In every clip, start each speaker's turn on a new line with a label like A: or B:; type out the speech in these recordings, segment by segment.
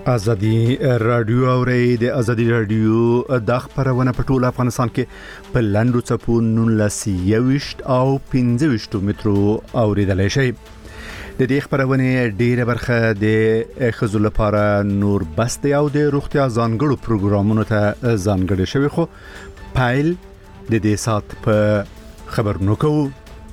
A: ازادي رادیو اوري د ازادي رادیو د خبرونه په ټول افغانستان کې په لاندو چپو 19 او 15 مترو اوریدلای شي. د دې خبرونه ډیره برخه د خزو لپاره نور بست او د روغتیا ځانګړو پروګرامونو ته ځانګړي شوی خو پایل د دې سات په خبرونو کوو.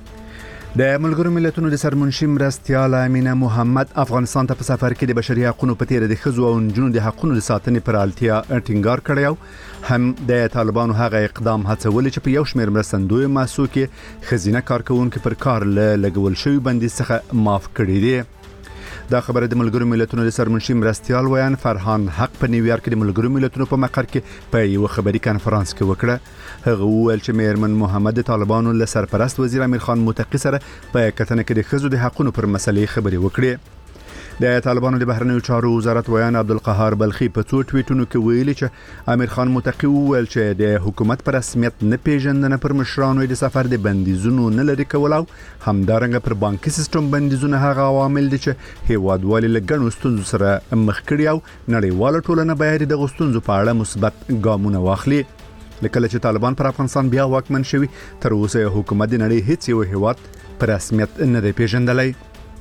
A: د ملګرو ملتونو د سرمنشي مرستیال امینه محمد افغانستان ته په سفر کې د بشري حقوقو په تیر د خزو او نجونو د حقوقو د ساتنې پر اړتیا ټینګار کړی هم د طالبانو هغه اقدام هڅول چې په یو شمېر مرستندوی ماسو کې خزینه کارکونکو پر کار لګول شوی بندیز څخه معاف کړی دی. دا خبره د ملګرو ملتونو د سرمنشي مرستیال ویان فرحان حق په نیویارک کې د ملګرو ملتونو په مقر کې په یو خبري کانفرنس کې وکړه. هغه وویل چې میرمن محمد طالبانو له سرپرست وزیر امیر خان متقی سره په کتنه کې د خزو د حقوقو پر مسلې خبري وکړي. د طالبانو د بهرنیو چارو وزارت ویان عبدالقهار بلخی په څو ټویټونو کې ویلي چې امیر خان متقی وویل چې د حکومت پر رسمیت نه پیژندنه پر مشرانو د سفر د بندیزونو نه لري کول او همدارنګه پر بانکي سیستم بندیزونه هغه عوامل دي چې هیوادوالي لګنو ستونزو سره مخ کړي او نړیواله ټولنه باید د غوښتنو په اړه مثبت ګامونه واخلي. لکه چې طالبان پر افغانستان بیا واکمن شوي تر اوسه حکومت د نړۍ هیڅ یو هیواد پر رسمیت نه دی پیژندلی.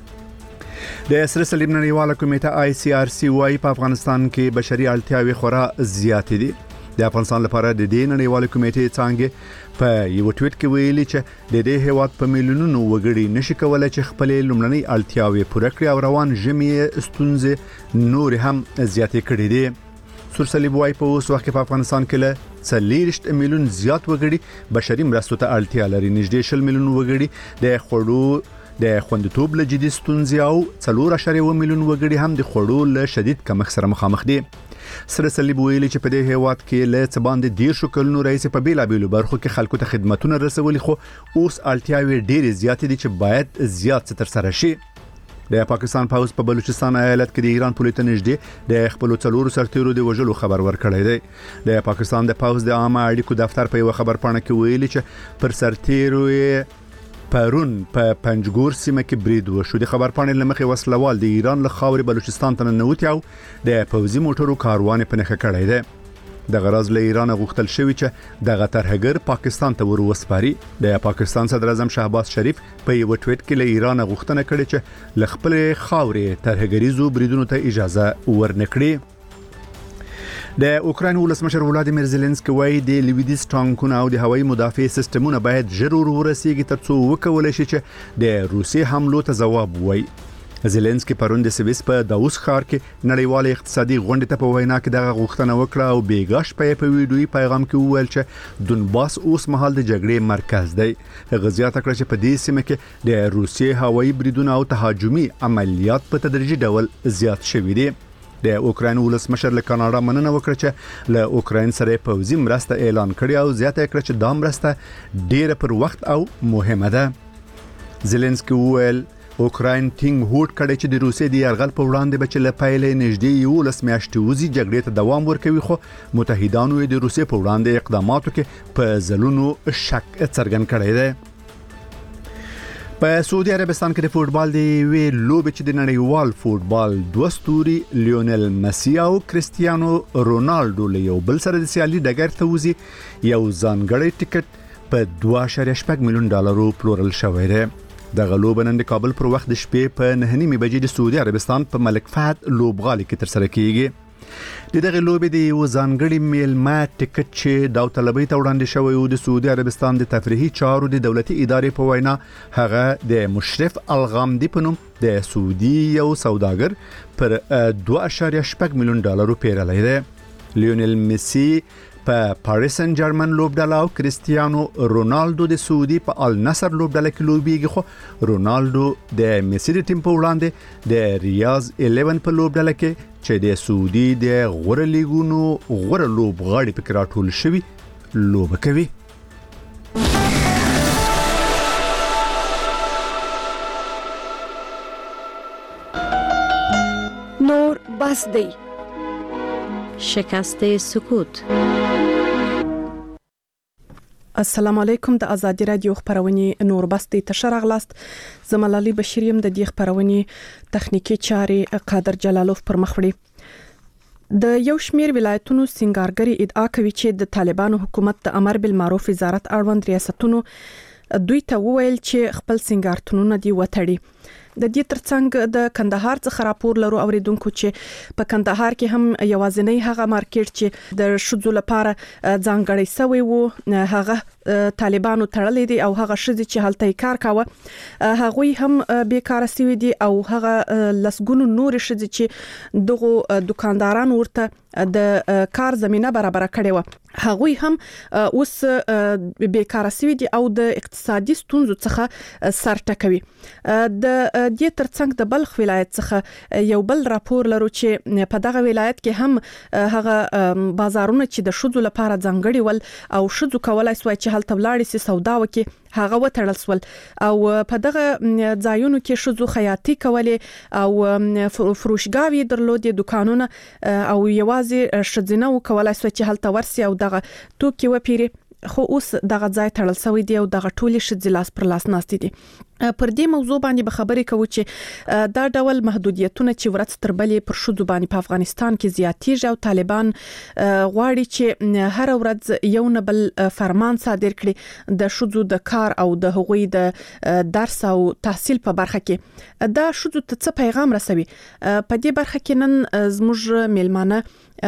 A: د سره صلیب نړیواله کمیټه ICRC وايي په افغانستان کې بشري اړتیاوې خورا زیات دي. د افغانستان لپاره د دې نړیواله کمیټې څنګه په یو ټویټ کې ویلي چې د دې هیواد په میلیونونو وګړي نشي کولای چې خپل لومړنۍ اړتیاوې پوره کړي او روان ژمي ستونزې نور هم زیاتې کړې دي. سره صلیب وايي په اوس وخت کې په افغانستان کې له 40 میلیون زیات وګړي بشري مرستو ته اړتیا لري. نږدې 10 میلیون وګړي د خوړو د خوندیتوب له جدي ستونزې او 4.1 میلیون وګړي هم د خوړو له شدید کمښت سره مخامخ دي. سره صلیب ویلي چې په دې هیواد کې له څباندې 10 کلونو رئیس په بیلابېلو برخو کې خلکو ته خدماتونه رسولي خو اوس اړتیاوې ډېرې زیات دي چې باید زیات تر سره شي. د پاکستان پوز په بلوچستان ایالت کې د ایران پولیس نږدې د خپل څلورو سرتیرو د وژلو خبر ورکړی دی. د پاکستان د پوز د عامه اړیکو دفتر په یو خبر پاڼه کې ویلي چې پر سرتیرو پرون په پنجګور سیمه کې برید وشو. د خبر پاڼې لمخې وسلوال د ایران له خاورې بلوچستان ته ننوتي او د پوزي موټرو کاروان په نخښه کړی دی. د غرض له ایران غوښتل شوی چې دغه ترهګر پاکستان ته وروسپاري. د پاکستان صدر اعظم شهباز شریف په یو ټویټ کې له ایران غوښتنه کړې چې ل خپل خاورې ترهګریزو بریدونو ته اجازه ورنکړي. د اوکراین ولسمشر ولادیمیر زيلنسکي وايي د لویدیز ټانکونو او د هوایي مدافع سیستمونو باید ضرور ورسیږي ترڅو وکولای شي چې د روسي حملو ته ځواب ووایي. زيلنسکي پرون د سويس په داوس ښار کې نړیوال اقتصادي غونډې ته په وینا کې دغه غوښتنه وکړه او بیګاش په ویډیوي پیغام کې وویل چې دونباس اوس مهال د جګړې مرکز دی. غزيات کړ چې په دې سیمه کې د روسي هوایي بریدونو او تهاجمي عملیات په تدریجي ډول زیات شوي دي. د اوکراین ولسمشر له کاناډا مننه وکړه چې له اوکراین سره پوځي مرسته اعلان کړي او زیاته کړه چې دا مرسته ډیره پر وخت او مهمه ده. زيلنسکي وویل اوکراین ټینګ هوډ کړي چې د روسي د یرغل په وړاندې بچ له پایلې نږدې 11 میاشتې وزي جګړې ته دوام ورکوي خو متحدانو د روسي په وړاندې اقداماتو کې په ځلونو شک څرګند کړی دی. په سعودي عربستان کې د فوتبال دی وی لوبې چې د نړیوال فوتبال دوه ستوري لیونل مسی او کریستیانو رونالډو له یو بل سره د سیالي ډګر ته وځي یو ځانګړی ټیکټ په 2.8 میلیون ډالرو پلورل شوی دی. د غلوب نن د کابل پر وخت د شپې په 9:30 بجې د سعودي عربستان په ملک فهد لوبغالي کې تر سره کیږي. دغه لوبې د یو ځانګړي میلمه ټیکټ چې داوطلبۍ ته وړاندې شوی او د سعودي عربستان د تفریحي چارو د دولتي ادارې په وینا هغه د مشرف الغامدي په نوم د سعودي یو سوداګر پر 2.8 میلیون ډالرو پیرلی دی. لیونل مسی په پاریس سن جرمن لوبډله او کریستیانو رونالډو د سعودي په النصر لوبډله کې لوبيږي خو رونالډو د میسی د ټیم په وړاندې د ریاض 11 په لوبډله کې چې د سعودي د غوره لیګونو غوره لوبغاړي په کې راټول شوی لوبه کوي.
B: نور بس دی
C: شکست سکوت.
B: السلام علیکم. د ازادي رادیو خبرونه نور بستي تشرغلاست زملالي بشریم د دې خبرونه تخنیکی چاري قادر جلالوف پر مخ وړي. د یو شمیر ولایتونو سنگارګری ادعا کوي چې د طالبانو حکومت د امر بالمعروف وزارت اړوند ریاستونو دوی ته وویل چې خپل سنگارتونونه دی وټړي. د دې ترڅنګ د کندهار څخه راپور لرو اوریدونکو چې په کندهار کې هم یوازینی هغه مارکیټ چې د شذو لپاره ځانګړی شوی وو هغه طالبانو تړلې دي او هغه شذ چې هلته کار کاوه هغه هم بیکاره شوی دي او هغه لسګونو نور شذ چې دغه دکانداران ورته د کار زمينه برابر کړي و هغه هم اوس بیکاره شوی دي او د اقتصادي ستونزو څخه سر ټکوي. د دې ترڅنګ د بلخ ولایت څخه یو بل راپور لرو چې په دغه ولایت کې هم هغه بازارونه چې د شذو لپاره ځانګړي ول او شذو کولای سوای چې هلته ولاړ سي سودا وکي هغه وټړل سول او په دغه ځایونو کې شذو خیاطي کولې او فروشګاوي درلودي دکانونه او یوازې شذنه وکولای سوای چې هلته ورسي او دغه توکي وپیري خو اوس دغه ځای تړل شوی دی او دغه ټولي شذ لاس پر لاس ناستي دي. پر دې موضوع باندې به خبرې کوو چې دا ډول محدودیتونه چې ورځ تر بلې پر شذو باندې په افغانستان کې زیاتېږي او طالبان غواړي چې هر ورځ یو نه بل فرمان صادر کړي د شذو د کار او د هغوی د درس او تحصیل په برخه کې. دا شذو ته څه پیغام رسوي؟ په دې برخه کې نن زموږ میلمانه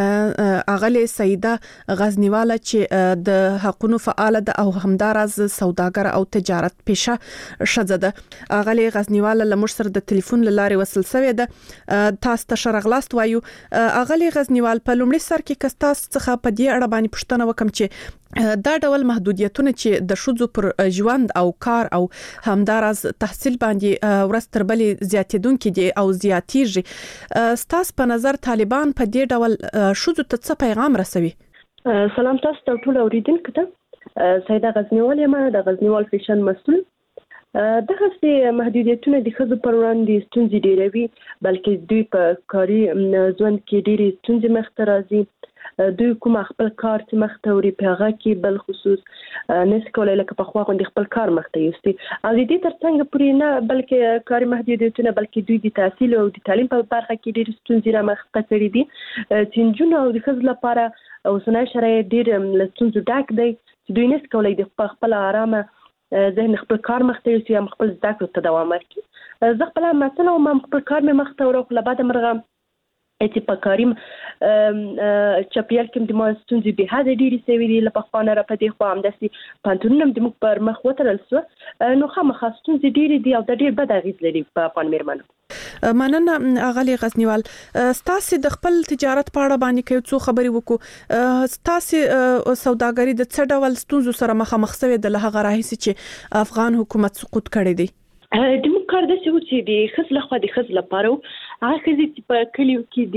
B: اغلی سیده غزنیواله چې د حقوقو فعال ده او همدارز سوداګر او تجارت پیشه شذ ده. اغلی غزنیواله لمر سره د ټلیفون لارې وصل شوی ده. تاسو ته شرغلاست وایو. اغلی غزنیوال په لومړي سر کې کستاس څخه په دې اړه باندې پوښتنه وکم چې دا ډول محدودیتونه چې د شذو پر ژوند او کار او همدارز تحصیل باندې ورځ تر بلې زیاتېدونکې دي او زیاتېږي ستاسو په نظر طالبان په دې ډول شذو ته څه پیغام رسوي؟
C: سلام تاسو ته ټول اوریدونکو ته. سیده غزنیوال یم د غزنیوال فیشن مسؤل. دغه سي محدودیتونه د خزو پر وړاندې ستونزې ډیروي بلکې دوی په کاري ژوند کې ډېری ستونزې مخته راځي. دوی کوم خپل کار چې مخته وري په هغه کې بل خصوص نس کولای لکه په خوا غونډې خپل کار مخته یوستي او د دې ترڅنګ پورې نه بلکې کاري محدودیتونه بلکې دوی د تحصیل او د تعلیم په برخه کې ډېر ستونزې را مخته کړې دي چې جنونو او د خزو لپاره اوسنۍ شرایط ډېر ستونزو ډک دی چې دوی نس کولای د خپل آرامه ذهن خپل کار مخته یوسي یا خپل زده کړو ته دوام ورکړي. زه خپل مثلا ما خپل کار مې مخته ورو خو بعد مرغه چې په کاریم چاپیال کې د ما ستونزې به هدا ډېری سوي دي لپاره خانه را پدې خو هم داسي پانتونم د مخ پر مخ وترل سو نو خامخا ستونزې ډېری دي او د ډېر بد اغیز لري په افغان میرمنو.
B: مننه اغلی غزنیوال. ستاسو د خپل تجارت په اړه باندې کې څو خبري وکړو. ستاسو سوداګری د څه ډول ستونزو سره مخامخ شوی د لهغه راهیسي چې افغان حکومت سقوط کړی دی؟
C: د موږ کار د څه و چې د خزل خو د خزل لپاره هغه چې په کلیو کې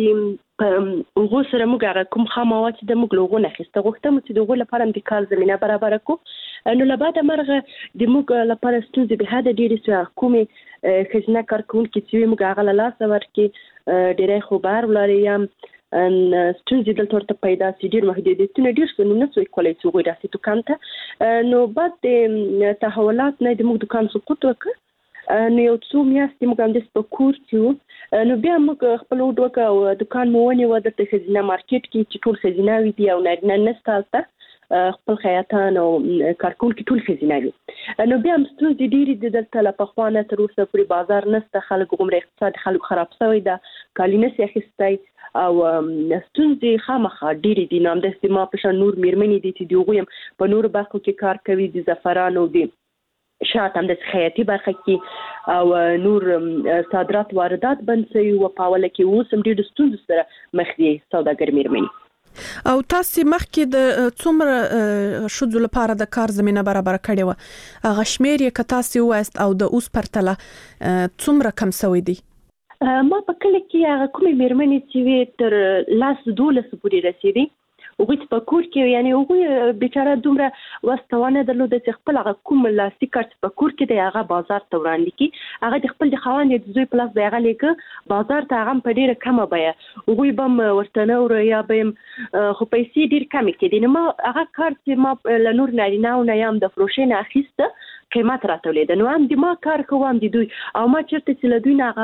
C: د وګو سره موږ کوم خاموات د موږ لوغونه خسته غوښتم چې دغه لپاره د کار زمينه برابر کو نو لبعد مرغه د موږ لپاره ستونزې به هدا ډېری سو حکومت خزنه کارکونکو چې موږ هغه لاس ورکي ډېر خبر ولریم ان ستونزې دلته ورته پیدا سي ډېر محدودیتونه ډېر څه نه څه کولای شي غوړي راسي دکان نو بعد د تحولات نه د موږ دکان سقوط وکړ نو یو څو میاشتې موږ هم د سپکور چې نو بیا موږ خپل وډوکه او دکان مو ونیو د خزینه مارکیټ کې چې ټول خزینه وي دی او نه نستالته خپل خیاطان او کارکونکو ټول خزینه وي نو بیا هم ستونزې ډېرې دلته له پخوانه تر اوسه پورې بازار نسته خلک عمر اقتصاد خلک خراب شوی ده کالینه سي اخیستی او ستونزې خامخا ډېرې دي نو هم د ما په شان نور میرمنې دي چې دوی په نور برخو کې کار کوي د زعفران او د شاته هم د خیاطي برخه کې او نور صادرات واردات بند شوي او په اوله کې اوس هم ډېر ستونزې سره مخ دي سوداګر میرمنې.
B: او تاسو مخکې د څومره شذو لپاره د کار زمينه برابر کړې و هغه شمیر یې کتاسي وست او د اوس پرتله څومره کم شوی دی؟
C: ما په کله کې هغه کومې میرمنې چې تر لاس 12 پورې رسیدي وګورئ په کور کې یعنی وګورئ بیچاره دومره واستوانه درلوده چې خپل هغه کوم لاسي کارت په کور کې دی هغه بازار ته وړاندې کی هغه د خپل د خوان د زوی پلاس دی هغه لیکه بازار ته هغه په ډیره کمه بیه وګورئ بم ورتنه ور یا بم خو پیسې ډیر کم کېدي نو ما هغه کارت ما لنور نارینه او نه یم د فروشین اخیسته قیمت راتولې نو هم د ما کار کوم د دوی او ما چرته چې له دوی نه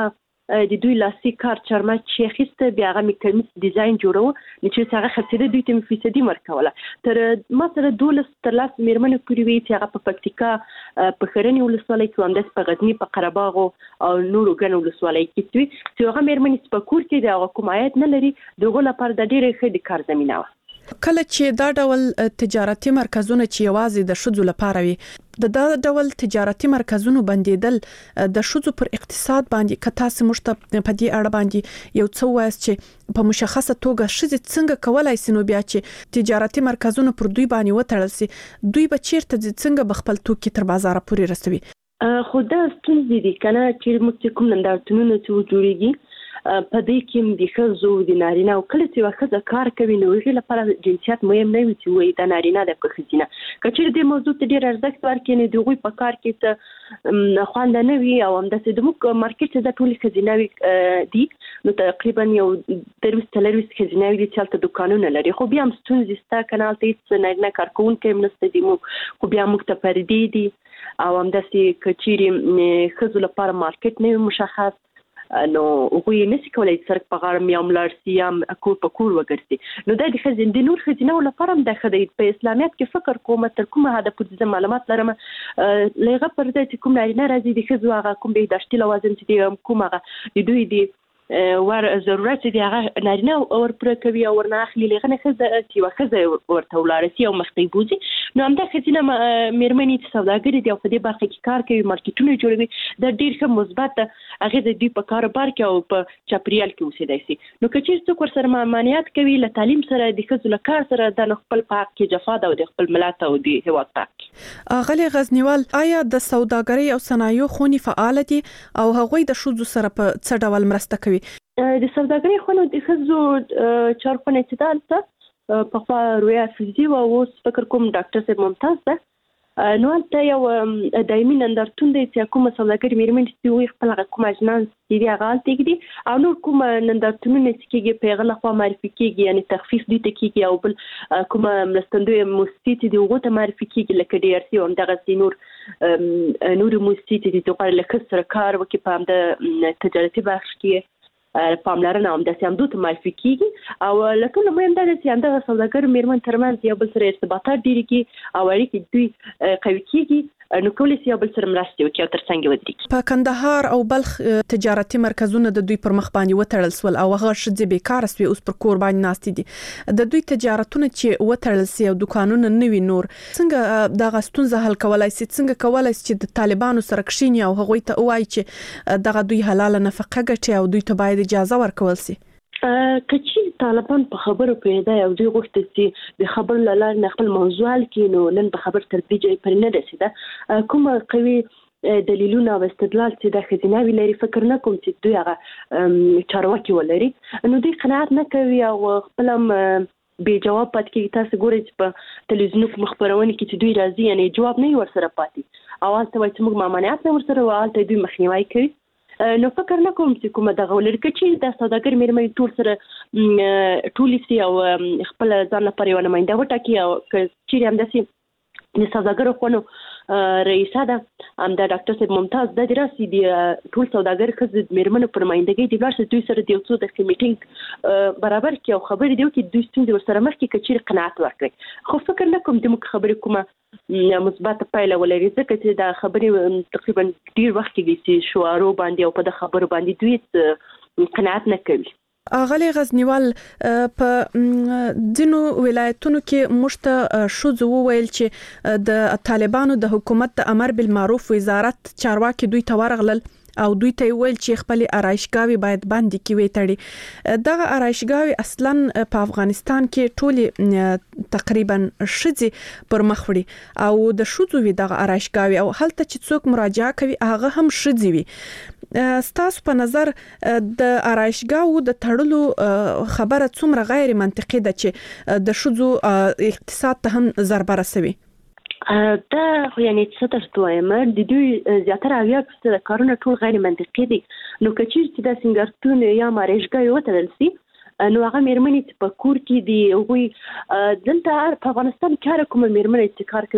C: د دوی لاسي کار چرمه چې خسته بیا هغه میکانیز ډیزاین جوړو چې هغه خرڅېده دوی ته فیصدي ورکوله تر ما سره 12 تر 10 میرمنې پورې وي چې هغه په پکتیکا په خرنی ولسوالۍ کې همداس په غزنی په قره باغ او نورو ګڼو ولسوالۍ کې چې هغه میرمنې په کور کې د حکومت نه لري دغه لپاره د ډېرې ښه کار زمينه و
B: کله چې دا ډول تجارتي مرکزونه چې یوازې د شذو لپاره وي دا ډول تجارتي مرکزونو بندیدل د شذو پر اقتصاد باندې کتا سمشت په دې اړه باندې یو څه وایي چې په مشخصه توګه شذ څنګه کولای سي نو بیا چې تجارتي مرکزونه پر دوی باندې وتړل سي دوی به چیرته څنګه بخپل توکي تر بازار پورې رسوي
C: خو دا ستونزې دي کنه چې موږ کوم نندارتونونه چې جوړیږي په دې کې د ښځو د نارینه او کله چې ښځه کار کوي نو هغه لپاره جنسیت مهم نه وي چې وایي د نارینه د ښځینه کچېر د موضوع ته ډېر ارزښت ورکړي نه دوی په کار کې ته خوند نه وي او هم د موږ مارکیټ د ټولي ښځینه دي نو تقریبا یو 30 ښځینه دي چې تل دکانونه لري خو بیا هم ستونزې ستا کنال ته هیڅ نه کارکونکي منسته دي خو بیا موږ ته پردي دي او هم د کچېر ښځو لپاره مارکیټ نه مشخص نو هغه نشي کولای سرک په غاړه میام لارسي ام کور په کور وګرځي نو د خزین د نور خزینه لپاره هم د خدای په اسلامیت کې فکر کوم تر کومه هدف د معلومات لرم لغه پر دې چې کوم نه راځي د خزو هغه کوم به داشتي لوازم چې کوم هغه د دوی دی ور ضرورت دي هغه نارینه اور پر کوي او ورنه اخلي لغه خزه چې وخزه ورته ولارسي او مخې بوزي نو هم د خزینه میرمنې چې سوداګری دی او په دې برخه کې کار کوي مارکیټونه جوړوي د ډیر ښه مثبت هغه د دې په کاروبار کې او په چاپریال کې اوسېدای شي نو کچې څوک ور سره مانعات کوي له تعلیم سره د خزو له کار سره د خپل پاک کې جفا او د خپل ملت او د هیواد پاک
B: غلي غزنیوال آیا د سوداګری او صنایع خونی فعال دي او هغوی د شذو سره په څه ډول مرسته کوي
C: د سوداګری خونو د خزو چارخونه چې دالته په خوا رویا فزي او اوس فکر کوم ډاکټر صاحب ممتاز ده نو ته یو دایمي نندارتون دی چې کوم سوداګری میرمنې چې وي خپل کوم اجناس دي هغه تګدي او نور کوم نندارتونونه چې کېږي په غلا خوا معرفي کېږي یعنی تخفیف دي ته کېږي او بل کوم مستندوی موسسې دي هغه ته معرفي کېږي لکه ډي ار سي او دغه نور موسسې دي چې لکه سره کار وکي په د تجارتي بخش کې پاملرنه هم د سیمدو ته معرفي کیږي او لکه نو مهم ده چې انده سوداګر میرمن ترمنځ یو بل سره ارتباطات ډیری کی او اړیکې دوی قوي کیږي نو کولی سي یو بل سره مرسته وکړي او ترڅنګ ودرېږي
B: په کندهار او بلخ تجارتي مرکزونه د دوی پر مخ باندې وتړل سول او هغه شذې بیکار سوي اوس پر کور باندې ناستې دي د دوی تجارتونه چې وتړل سي او دکانونه نوي نور څنګه دغه ستونزه حل کولای سي څنګه کولای سي چې د طالبانو سره کښینی او هغوی ته وایي چې دغه دوی حلاله نفقه ګټي او دوی ته باید اجازه ورکول سي
C: کچې طالبان په خبرو پیدا یو دوی غوښتل چې د خبر لاله خپل موضوع کې نو نن په خبر تر دې ځای پر نه رسیده کوم قوي دلیلونه او استدلال چې د خزینه وی لري فکر نه کوم چې دوی هغه چارواکي ولري نو دوی قناعت نه کوي او خپل به جواب پات کې تاسو ګورئ چې په تلویزیون کې مخبرونه کې چې دوی راځي یعنی جواب نه ورسره پاتې اول ته وایي چې موږ مامانیت نه ورسره واله دوی مخنیوي کوي نو فکر نه کوم چې کومه دغه ولر کې د سوداګر میرمنې ټول سره ټولې سي او خپل ځان لپاره یو نماینده وټاکي او چې هم داسي د سوداګر خونو رئیسه ده هم د ډاکټر صاحب ممتاز د دراسي د ټول سوداګر خزې میرمنو پر مایندګۍ د بلار دوی سره د یو څو د میټینګ برابر کې او خبرې دی چې دوی ستونزې ورسره مخ کې کچیر قناعت ورکړي خو فکر نه کوم د مخ خبرې کومه مثبت پایله ولري ځکه چې دا خبرې تقریبا ډیر وخت کې چې شوارو باندې او په د خبرو باندې دوی قناعت نه کوي
B: اغلی غزنیوال په ځینو ولایتونو کې مشته شذ وویل چې د طالبانو د حکومت د امر بالمعروف وزارت چارواکي دوی ته ورغلل او دوی ته ویل چې خپل آرایشګاوي باید باندې کی وي تړي دغه آرایشګاوي اصلا په افغانستان کې ټول تقریبا شذي پر مخ وړي او د شذو وی دغه آرایشګاوي او هلته چې څوک مراجعه کوي هغه هم شذي وي ستاسو په نظر د آرایشګاو د تړلو خبره څومره غیر منطقي ده چې د شذو اقتصاد ته هم ضربه رسوي
C: دا یعنی څه تاسو وایم د دوی زیاتره اویا کارونه ټول غیر منطقي دي نو کچیر چې د سنگارتون یا مارېشګا یو تړل سي نو هغه میرمنې په کور کې دی وي دلته په افغانستان کې کوم میرمنې چې کار